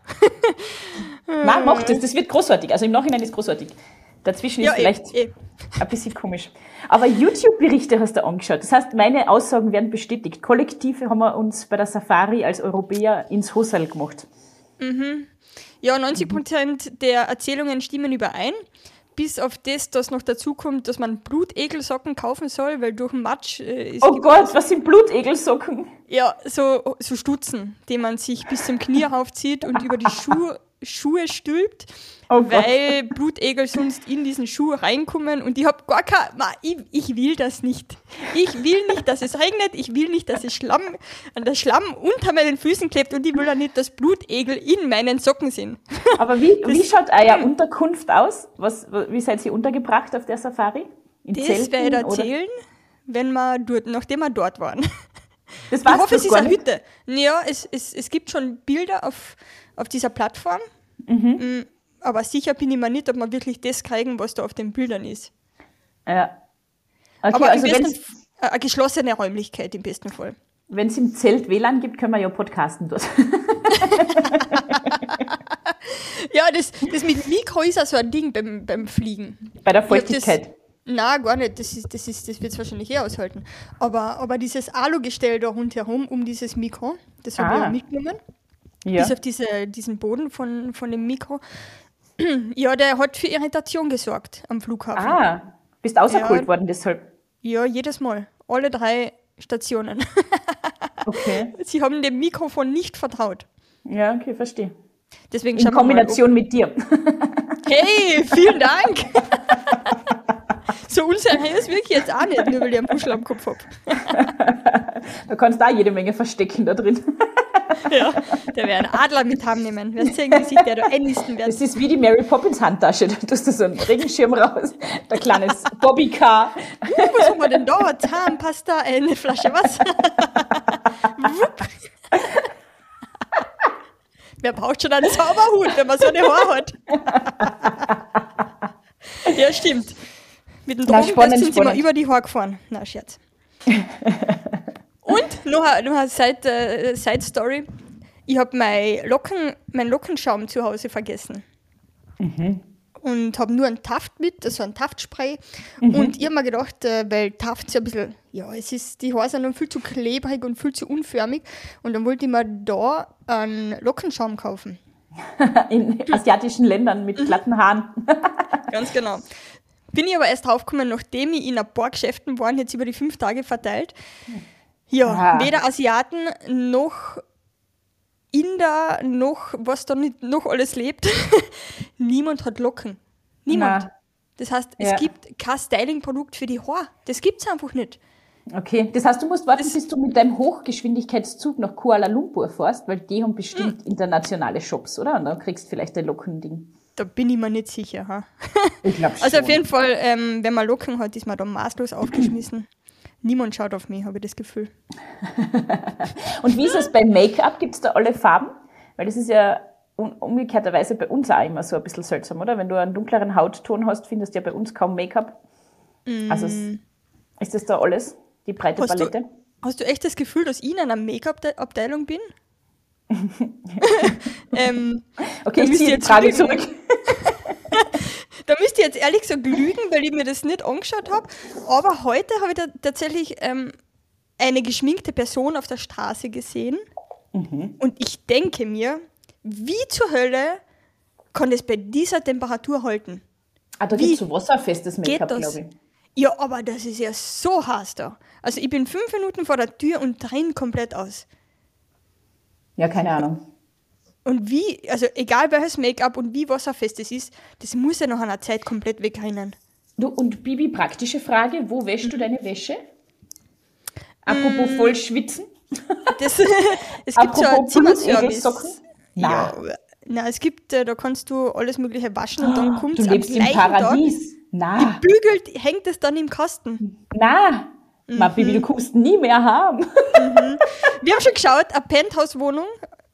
Nein, macht das, das wird großartig. Also im Nachhinein ist großartig. Dazwischen ist Ja, eh, vielleicht eh. ein bisschen komisch. Aber YouTube-Berichte hast du angeschaut. Das heißt, meine Aussagen werden bestätigt. Kollektiv haben wir uns bei der Safari als Europäer ins Hosel gemacht. Ja, neunzig Prozent der Erzählungen stimmen überein. Bis auf das, dass noch dazu kommt, dass man Blutegelsocken kaufen soll, weil durch den Matsch äh, ist. Oh Gott, was sind Blutegelsocken? Ja, so, so Stutzen, die man sich bis zum Knie raufzieht und über die Schuhe, Schuhe stülpt, Oh Gott. weil Blutegel sonst in diesen Schuh reinkommen und ich hab gar kein, Ma, ich, ich will das nicht. Ich will nicht, dass es regnet, ich will nicht, dass es Schlamm, an der Schlamm unter meinen Füßen klebt und ich will auch nicht, dass Blutegel in meinen Socken sind. Aber wie, wie schaut eure Unterkunft aus? Was, wie seid ihr untergebracht auf der Safari? In Das Zelten, werde ich oder? erzählen, wenn wir dort, nachdem wir dort waren. Das Ich war's hoffe, es doch ist gar eine nicht. Hütte. Ja, es, es, es gibt schon Bilder auf, auf dieser Plattform. Mhm. Aber sicher bin ich mir nicht, ob wir wirklich das kriegen, was da auf den Bildern ist. Ja. Okay, Aber also im wenn besten, äh, eine geschlossene Räumlichkeit im besten Fall. es im Zelt W L A N gibt, können wir ja podcasten dort. Ja, das, das mit Mikro ist auch so ein Ding beim, beim Fliegen. Bei der Ich hab Feuchtigkeit. Das, nein, gar nicht. Das, ist, das, ist, das wird es wahrscheinlich eh aushalten. Aber, aber dieses Alugestell da rundherum um dieses Mikro, das habe ich Ah. auch mitgenommen. Ja. Bis auf diese, diesen Boden von, von dem Mikro. Ja, der hat für Irritation gesorgt am Flughafen. Ah, bist auserkohlt Ja. worden deshalb. Ja, jedes Mal. Alle drei Stationen. Okay. Sie haben dem Mikrofon nicht vertraut. Ja, okay, verstehe. Deswegen In schauen wir mal, Kombination mit dir. ob- Hey, vielen Dank! So unseriös wirklich jetzt auch nicht, nur weil ich einen Puschel am Kopf habe. Da kannst du auch jede Menge verstecken da drin. Ja, der wäre einen Adler mit heimnehmen. Wer sehen, wie sich der da einnisten wird. Das ist wie die Mary Poppins Handtasche. Da tust du so einen Regenschirm raus, der kleines Bobbycar. Uh, was haben wir denn da? Zahnpasta, eine Flasche Wasser. Wupp. Wer braucht schon einen Zauberhut, wenn man so eine Haare hat? Ja, stimmt. Mit dem Na, Drogentest spannend, sind sie mal spannend. über die Haare gefahren. Na, Scherz. Und noch eine, noch eine Side, äh, Side Story. Ich habe mein Locken, meinen Lockenschaum zu Hause vergessen. Und habe nur einen Taft mit, also ein Taftspray. Und ich habe mir gedacht, äh, weil Taft ja ein bisschen, ja, es ist, die Haare sind dann viel zu klebrig und viel zu unförmig. Und dann wollte ich mir da einen Lockenschaum kaufen. In asiatischen Ländern mit glatten Haaren. Ganz genau. Bin ich aber erst draufgekommen, nachdem ich in ein paar Geschäften war, jetzt über die fünf Tage verteilt. Ja, Ah. weder Asiaten noch Inder noch was da nicht noch alles lebt. Niemand hat Locken. Niemand. Na. Das heißt, Ja. es gibt kein Styling-Produkt für die Haare. Das gibt es einfach nicht. Okay, das heißt, du musst warten, bis du mit deinem Hochgeschwindigkeitszug nach Kuala Lumpur fährst, weil die haben bestimmt internationale Shops, oder? Und dann kriegst du vielleicht ein Lockending. Da bin ich mir nicht sicher. Ha? Ich glaube schon. Also auf jeden Fall, ähm, wenn man Locken hat, ist man da maßlos aufgeschmissen. Niemand schaut auf mich, habe ich das Gefühl. Und wie ist es beim Make-up? Gibt es da alle Farben? Weil das ist ja un- umgekehrterweise bei uns auch immer so ein bisschen seltsam, oder? Wenn du einen dunkleren Hautton hast, findest du ja bei uns kaum Make-up. Also es, ist das da alles? Die breite Hast du- Palette? Hast du echt das Gefühl, dass ich in einer Make-up-Abteilung bin? ähm, Okay, da ich müsst ziehe ihr die Frage jetzt lügen. zurück. Da müsst ihr jetzt ehrlich gesagt lügen, weil ich mir das nicht angeschaut habe. Aber heute habe ich da tatsächlich ähm, eine geschminkte Person auf der Straße gesehen. Und ich denke mir, wie zur Hölle kann das bei dieser Temperatur halten? Ah, da Wie gibt es so wasserfestes Geht Make-up, das? glaube ich. Ja, aber das ist ja so heiß da. Also ich bin fünf Minuten vor der Tür und drin komplett aus. Ja, keine Ahnung. Und wie, also egal welches Make-up und wie wasserfest es ist, das muss ja nach einer Zeit komplett wegrennen. Du, und Bibi, praktische Frage, wo wäschst du deine Wäsche? Apropos voll schwitzen. Das, es gibt so einen Apropos Zimmerservice. Blutegelsocken? Ja, na, es gibt, äh, da kannst du alles mögliche waschen und dann kommt Du es lebst im Paradies. Na, Bügelt, hängt es dann im Kasten. na. Ma, Bibi, du kommst nie mehr heim. Wir haben schon geschaut, eine Penthouse-Wohnung.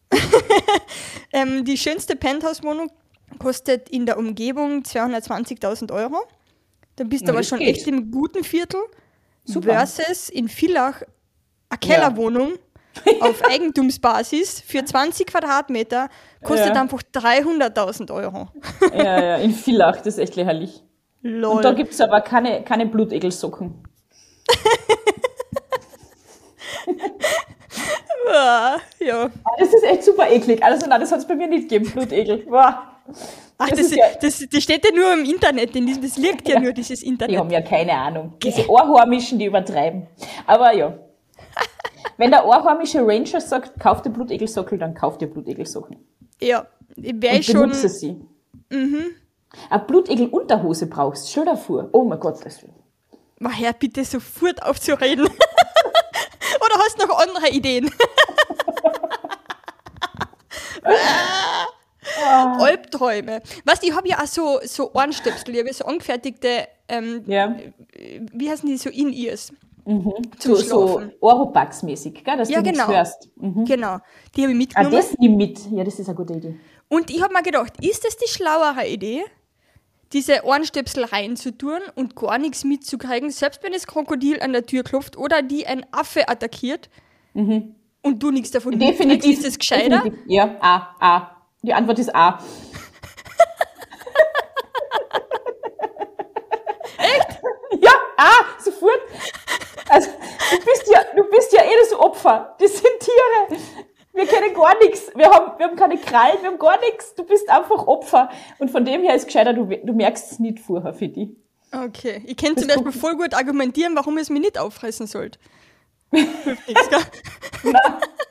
ähm, die schönste Penthouse-Wohnung kostet in der Umgebung zweihundertzwanzigtausend Euro. Da bist du Ja, aber das schon geht. echt im guten Viertel. Super. Versus in Villach eine Kellerwohnung auf Eigentumsbasis für zwanzig Quadratmeter kostet Ja. einfach dreihunderttausend Euro. Ja, ja, in Villach, das ist echt lächerlich. Lol. Und da gibt es aber keine, keine Blutegelsocken. Ah, ja. Das ist echt super eklig. Also nein, das hat es bei mir nicht gegeben, Blutegel. Wow. Ach, Das das, ist ja- das, das steht ja nur im Internet, in diesem, das liegt ja nur, dieses Die Internet. haben ja keine Ahnung. Diese Ohrhormischen, die übertreiben. Aber ja. Wenn der ohrhormische Ranger sagt, kauf dir Blutegelsockel, dann kauf dir Blutegelsocken. Ja, wäre Und ich schon. benutze sie. Mhm. Eine Blutegel-Unterhose brauchst, stell dir vor. Oh mein Gott, das will. Mach her, bitte sofort aufzureden. Oder hast du noch andere Ideen? ah. Albträume. Weißt du, ich habe ja auch so, so Ohrenstöpsel, ich habe ja so angefertigte, ähm, Ja. wie heißen die, so In-Ears. Mhm. Zum So, so Schlafen. Oropax-mäßig, gell, dass Ja, du nichts genau. hörst. Mhm. Genau, die habe ich Ah, mitgenommen. das nimm mit. Ja, das ist eine gute Idee. Und ich habe mir gedacht, ist das die schlauere Idee, diese Ohrenstöpsel reinzutun und gar nichts mitzukriegen, selbst wenn das Krokodil an der Tür klopft oder die ein Affe attackiert und du nichts davon mitkriegst, Definitiv. ist das gescheiter? Definitiv. Ja, A, A. Die Antwort ist A. Echt? Ja, A, sofort. Also, du bist ja, du bist ja eh das Opfer. Das sind Tiere. Wir kennen gar nichts. Wir haben, wir haben keine Krallen, wir haben gar nichts. Du bist einfach Opfer. Und von dem her ist gescheiter, du, du merkst es nicht vorher für dich. Okay, ich kann zum Das Beispiel guck- voll gut argumentieren, warum es mich nicht auffressen sollte. Hilft nichts, gell? Nein.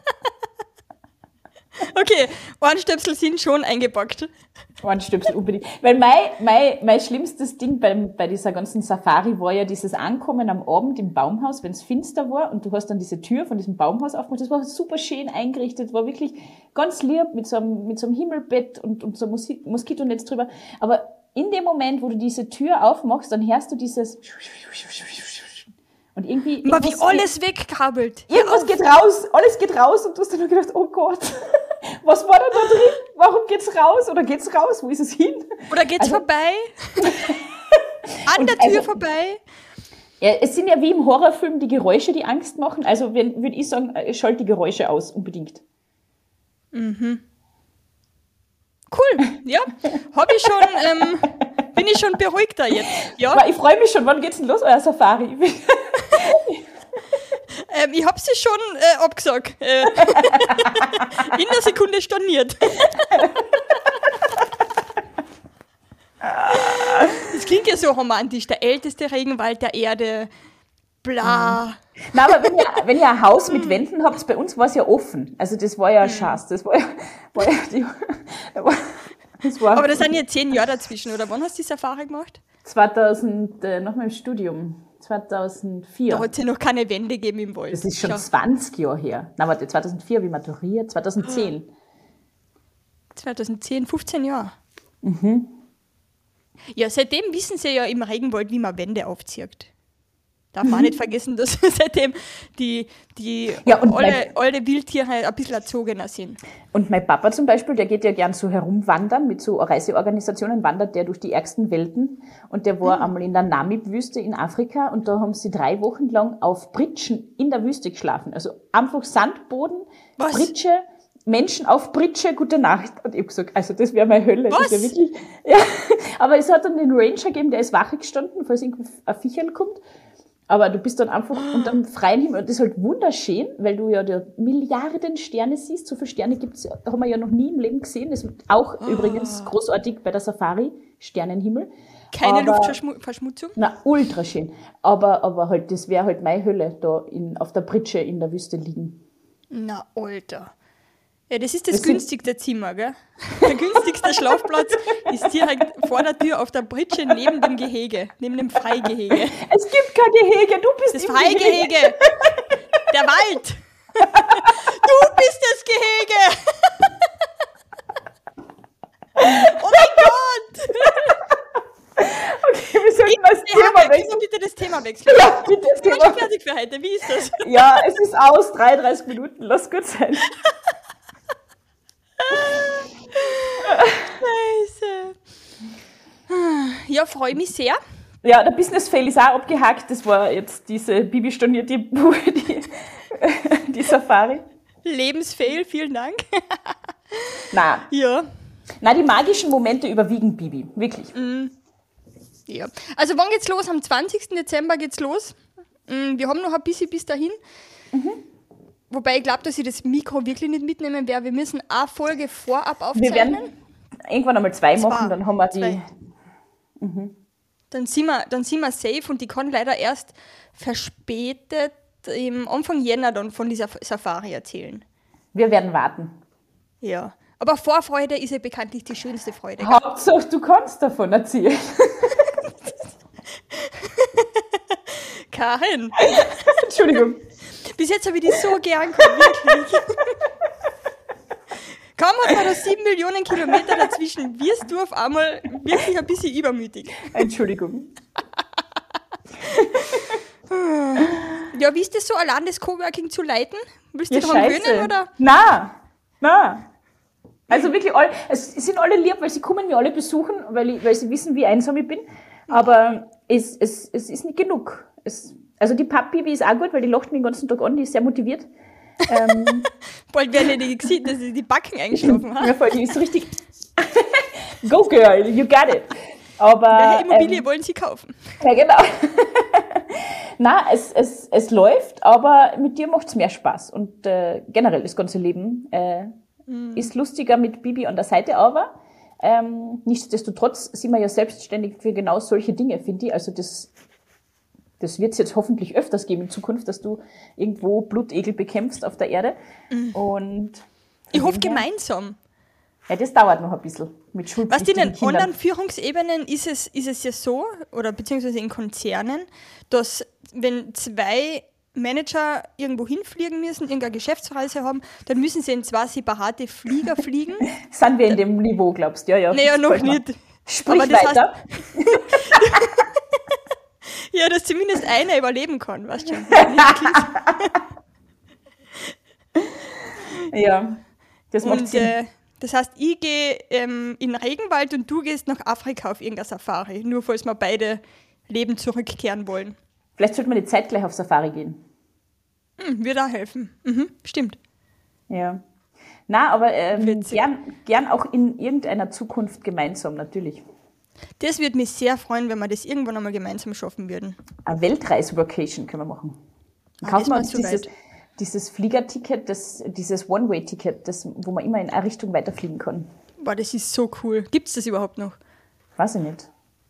Okay, Ohrenstöpsel sind schon eingepackt. Ohrenstöpsel unbedingt. Weil mein, mein, mein schlimmstes Ding beim, bei dieser ganzen Safari war ja dieses Ankommen am Abend im Baumhaus, wenn es finster war und du hast dann diese Tür von diesem Baumhaus aufgemacht. Das war super schön eingerichtet, war wirklich ganz lieb mit so einem, mit so einem Himmelbett und, und so einem Mosi- Moskitonetz drüber. Aber in dem Moment, wo du diese Tür aufmachst, dann hörst du dieses und irgendwie... Aber wie irgendwas alles wegkrabbelt. Geht, irgendwas geht raus, alles geht raus und du hast dann nur gedacht, oh Gott, was war da da drin? Warum geht's raus? Oder geht's raus? Wo ist es hin? Oder geht's Also- vorbei? An Und der Tür also- vorbei? Ja, es sind ja wie im Horrorfilm die Geräusche, die Angst machen. Also wenn- würde ich sagen, äh, schalt die Geräusche aus, unbedingt. Cool, ja. Hab ich schon, ähm, bin ich schon beruhigter jetzt. Ja, Aber ich freue mich schon, wann geht's denn los, euer Safari? ähm, ich hab sie schon äh, abgesagt. Äh, in der Sekunde storniert. Das klingt ja so romantisch. Der älteste Regenwald der Erde. Bla. Nein, aber wenn ihr, wenn ihr ein Haus mit Wänden habt, bei uns war es ja offen. Also das war ja ein Schatz. Das war ja, war ja die, da war, das war Aber da sind ja zehn Jahre dazwischen, oder? Wann hast du die Safari gemacht? zweitausend, äh, noch mal im Studium, zweitausendvier. Da hat es ja noch keine Wände gegeben im Wald. Das ist schon Schau. zwanzig Jahre her. Nein, warte, zweitausendvier habe ich maturiert, zweitausendzehn. zweitausendzehn, fünfzehn Jahre. Mhm. Ja, seitdem wissen sie ja im Regenwald, wie man Wände aufzieht. Darf man auch nicht vergessen, dass seitdem die, die Ja, und alle, mein- alle Wildtiere ein bisschen erzogener sind. Und mein Papa zum Beispiel, der geht ja gern so herumwandern, mit so Reiseorganisationen wandert der durch die ärgsten Welten. Und der war einmal in der Namib-Wüste in Afrika und da haben sie drei Wochen lang auf Pritschen in der Wüste geschlafen. Also einfach Sandboden, Was? Pritsche, Menschen auf Pritsche, gute Nacht. Und ich hab gesagt, also das wäre meine Hölle. Was? Das wär wirklich, ja. Aber es hat dann den Ranger gegeben, der ist Wache gestanden, falls irgendwie ein Viecherl kommt. Aber du bist dann einfach unterm freien Himmel. Und das ist halt wunderschön, weil du ja die Milliarden Sterne siehst. So viele Sterne gibt's, haben wir ja noch nie im Leben gesehen. Das ist auch übrigens großartig bei der Safari, Sternenhimmel. Keine Aber- Luftverschmutzung? Na, ultra schön. Aber, aber halt, das wäre halt meine Hölle, da in, auf der Pritsche in der Wüste liegen. Na, Alter. Ja, das ist das, Das sind- günstigste Zimmer, gell? Der günstigste Schlafplatz ist direkt vor der Tür auf der Pritsche neben dem Gehege, neben dem Freigehege. Es gibt kein Gehege, du bist Das im Freigehege! Der Wald! Du bist das Gehege! Oh mein Gott! Okay, wir sollten das Thema Thema wechseln. wechseln. Bitte das Thema wechseln. Ja, bitte das Ich bin schon Thema. fertig für heute. Wie ist das? Ja, es ist aus, dreiunddreißig Minuten, lass gut sein. Scheiße. Ja, freue mich sehr. Ja, der Business Fail ist auch abgehakt. Das war jetzt diese Bibi storniert die, die, die Safari. Lebensfail, vielen Dank. Nein, Ja. nein, die magischen Momente überwiegen, Bibi. Wirklich. Ja. Also wann geht's los? Am zwanzigsten Dezember geht's los. Mm, Wir haben noch ein bisschen bis dahin. Wobei ich glaube, dass ich das Mikro wirklich nicht mitnehmen werde. Wir müssen eine Folge vorab Wir aufzeichnen. werden irgendwann einmal zwei Zwei. machen, dann haben wir die. Zwei. Dann sind, wir, dann sind wir safe und die kann leider erst verspätet im Anfang Jänner dann von dieser Safari erzählen. Wir werden warten. Ja. Aber Vorfreude ist ja bekanntlich die schönste Freude. gell? Hauptsache, du kannst davon erzählen. Karin, Entschuldigung. bis jetzt habe ich dich so gern gehabt, wirklich. Kaum hat man da sieben Millionen Kilometer dazwischen, wirst du auf einmal wirklich ein bisschen übermütig. Entschuldigung. Ja, wie ist das so, allein das Coworking zu leiten? Willst du Ja, daran scheiße. gewöhnen, oder? Na, na. Also wirklich, all, es sind alle lieb, weil sie kommen mir alle besuchen, weil, ich, weil sie wissen, wie einsam ich bin. Aber es, es, es ist nicht genug. Es, also die Papi, wie ist auch gut, weil die lacht mich den ganzen Tag an, die ist sehr motiviert. Ähm, Bald werden die gesehen, dass sie die Backen eingeschlafen haben. ja, voll, die ist so richtig. Go girl, you got it. Aber Welche Immobilie ähm, wollen sie kaufen? ja, genau. Na, es, es, es läuft, aber mit dir macht's mehr Spaß. Und äh, generell das ganze Leben äh, mm. ist lustiger mit Bibi an der Seite, aber ähm, nichtsdestotrotz sind wir ja selbstständig für genau solche Dinge, finde ich. Also das, das wird's jetzt hoffentlich öfters geben in Zukunft, dass du irgendwo Blutegel bekämpfst auf der Erde. Mm. Und Ich hoffe gemeinsam. Ja, das dauert noch ein bisschen mit Was in schulpflichtigen den Kindern. anderen Führungsebenen ist es, ist es ja so, oder beziehungsweise in Konzernen, dass wenn zwei Manager irgendwo hinfliegen müssen, irgendeine Geschäftsreise haben, dann müssen sie in zwei separate Flieger fliegen. Sind wir in dem Niveau, glaubst du? Ja, ja. Naja, noch Gefällt mir. nicht. Sprich Aber das weiter. Ja, dass zumindest einer überleben kann, weißt du schon. Ja, das macht Und Sinn. äh, das heißt, ich gehe ähm, in den Regenwald und du gehst nach Afrika auf irgendeine Safari, nur falls wir beide Leben zurückkehren wollen. Vielleicht sollte man die Zeit gleich auf Safari gehen. Hm, würde auch helfen. Mhm, stimmt. Ja. Na, aber ähm, Witzig. gern, gern auch in irgendeiner Zukunft gemeinsam, natürlich. Das würde mich sehr freuen, wenn wir das irgendwann einmal gemeinsam schaffen würden. Eine Weltreise-Vacation können wir machen. Dann Ah, kaufen wir das uns war zu dieses, weit. dieses Fliegerticket, das, dieses One-Way-Ticket, das, wo man immer in eine Richtung weiterfliegen kann. Boah, das ist so cool. Gibt es das überhaupt noch? Weiß ich nicht.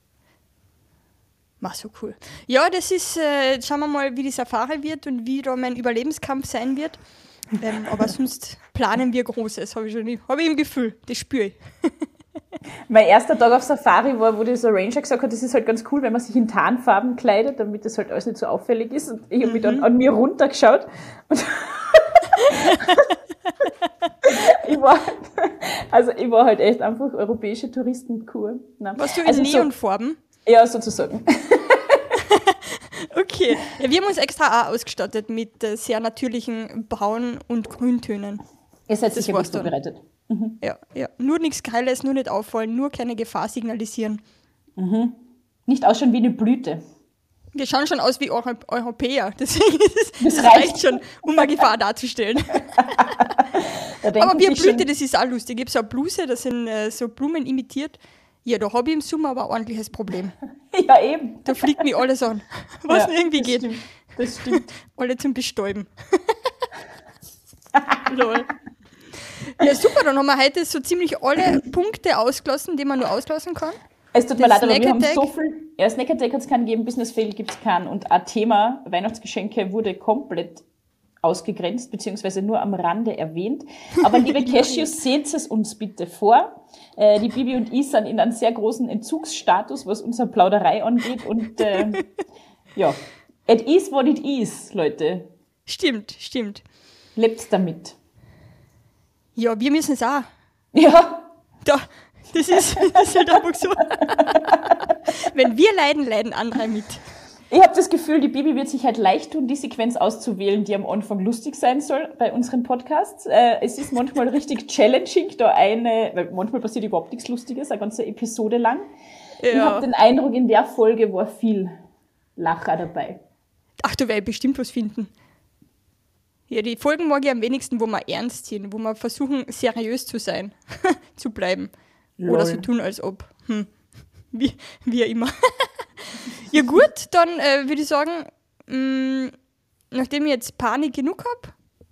Mach so cool. Ja, das ist, äh, schauen wir mal, wie die Safari wird und wie da mein Überlebenskampf sein wird. Ähm, aber sonst planen wir Großes, habe ich schon nicht. Habe ich im Gefühl, das spüre ich. Mein erster Tag auf Safari war, wo dieser Ranger gesagt hat, das ist halt ganz cool, wenn man sich in Tarnfarben kleidet, damit das halt alles nicht so auffällig ist. Und ich habe mich dann an mir runtergeschaut. Und ich war, also ich war halt echt einfach europäische Touristenkur. Nein. Warst du in Also so- Neonfarben? Ja, sozusagen. Okay. Ja, wir haben uns extra auch ausgestattet mit äh, sehr natürlichen Braun- und Grüntönen. Ihr seid Das sicher war's gut dann. vorbereitet. Ja, ja. Nur nichts Geiles, nur nicht auffallen, nur keine Gefahr signalisieren. Nicht ausschauen wie eine Blüte. Wir schauen schon aus wie Euro Europäer. Deswegen ist es, Das das reicht. reicht schon, um eine Gefahr darzustellen. Da denken Aber wie sich Blüte, schon- das ist auch lustig. Ich habe so eine Bluse, das sind äh, so Blumen imitiert. Ja, da habe ich im Sommer aber ein ordentliches Problem. Ja, eben. Da fliegt mich alles an, was Ja, nur irgendwie das geht. Stimmt. Das stimmt. Alle zum Bestäuben. Lol. Ja, super, dann haben wir heute so ziemlich alle Punkte ausgelassen, die man nur auslassen kann. Es tut mir Das leid, aber wir haben Snack so Attack. viel. Ja, Snack Attack hat es keinen gegeben, Business Fail gibt es keinen. Und ein Thema Weihnachtsgeschenke wurde komplett ausgegrenzt, beziehungsweise nur am Rande erwähnt. Aber liebe Cashews, seht es uns bitte vor. Äh, die Bibi und ich sind in einem sehr großen Entzugsstatus, was unsere Plauderei angeht. Und äh, ja, it is what it is, Leute. Stimmt, stimmt. Lebt damit. Ja, wir müssen es auch. Ja, Da, das ist, das ist halt einfach so. Wenn wir leiden, leiden andere mit. ich habe das Gefühl, die Bibi wird sich halt leicht tun, die Sequenz auszuwählen, die am Anfang lustig sein soll bei unseren Podcasts. Äh, es ist manchmal richtig challenging, da eine, weil manchmal passiert überhaupt nichts Lustiges, eine ganze Episode lang. Ich Ja. habe den Eindruck, in der Folge war viel Lacher dabei. Ach, du wirst bestimmt was finden. Ja, die Folgen mag ich am wenigsten, wo wir ernst sind, wo wir versuchen, seriös zu sein, zu bleiben. Lol. Oder so tun, als ob. Hm. Wie, wie immer. Ja gut, dann äh, würde ich sagen, mh, nachdem ich jetzt Panik genug habe,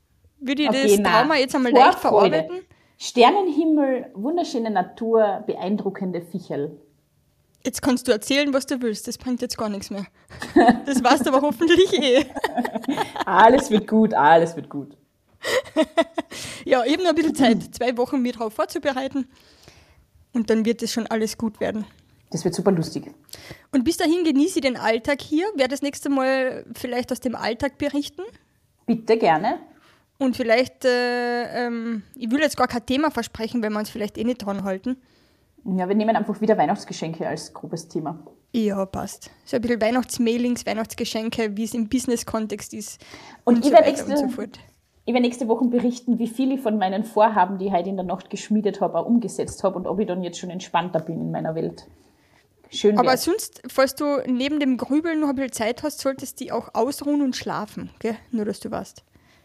würde ich Okay, das na. Trauma jetzt einmal leicht Vorfreude. verarbeiten. Sternenhimmel, wunderschöne Natur, beeindruckende Viecherl. Jetzt kannst du erzählen, was du willst. Das bringt jetzt gar nichts mehr. Das weißt du aber hoffentlich eh. Alles wird gut, alles wird gut. Ja, eben noch ein bisschen Zeit. Zwei Wochen mir darauf vorzubereiten. Und dann wird es schon alles gut werden. Das wird super lustig. Und bis dahin genieße ich den Alltag hier. Werde das nächste Mal vielleicht aus dem Alltag berichten. Bitte, gerne. Und vielleicht, äh, ähm, ich will jetzt gar kein Thema versprechen, wenn wir uns vielleicht eh nicht dran halten. Ja, wir nehmen einfach wieder Weihnachtsgeschenke als grobes Thema. Ja, passt. So ein bisschen Weihnachtsmailings, Weihnachtsgeschenke, wie es im Business-Kontext ist. Und, Und, ich so werde weiter und nächste, so fort. ich werde nächste Woche berichten, wie viele von meinen Vorhaben, die ich heute in der Nacht geschmiedet habe, auch umgesetzt habe und ob ich dann jetzt schon entspannter bin in meiner Welt. Schön Aber wär's. sonst, falls du neben dem Grübeln noch ein bisschen Zeit hast, solltest du auch ausruhen und schlafen. Gell? Nur, dass du weißt.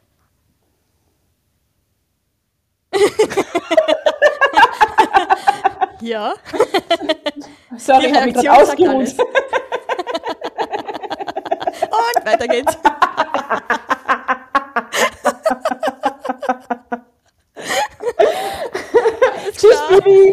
Ja. Sorry, Die ich habe mich Reaktion gerade sagt ausgeruht. alles. Und weiter geht's. Tschüss, Bibi.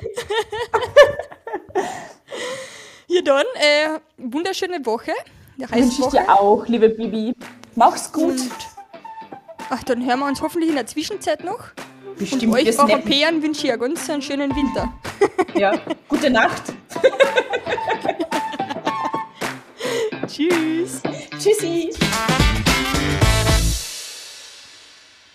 Ja, dann, äh, wunderschöne Woche. Der Wünsche ich Restwoche. dir auch, liebe Bibi. Mach's gut. Und, ach, dann hören wir uns hoffentlich in der Zwischenzeit noch. Bestimmt, Und wir euch snappen. Europäern wünsche ich einen ganz einen schönen Winter. Ja. Gute Nacht. Tschüss. Tschüssi.